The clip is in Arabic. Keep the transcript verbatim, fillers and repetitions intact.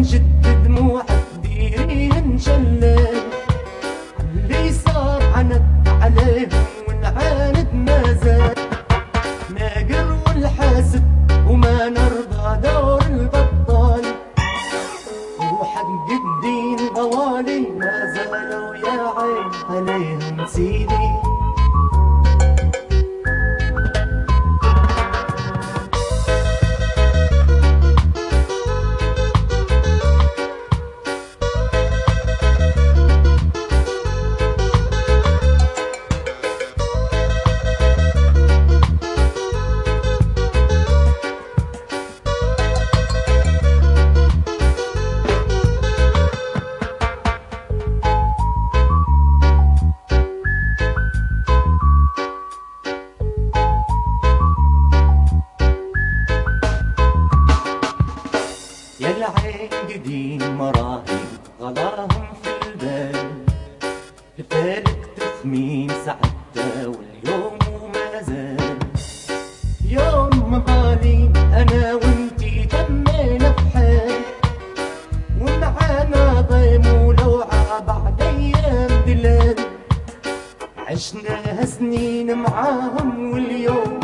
شد دموعك ديريهن شلال اللي صار عند عليهم والعاند ما زال ناقر والحاسد وما نرضى دور البطال وحق الدين ضوالي ما زالوا يا عين عليهم سيدي. يا العين قديم مراهي غلاهم في البال فالك تخمين سعدته واليوم وما زال يوم غالي انا وانتي تمينا بحال ومعانا ضيم ولوعة بعد ايام دلال عشناها سنين معاهم واليوم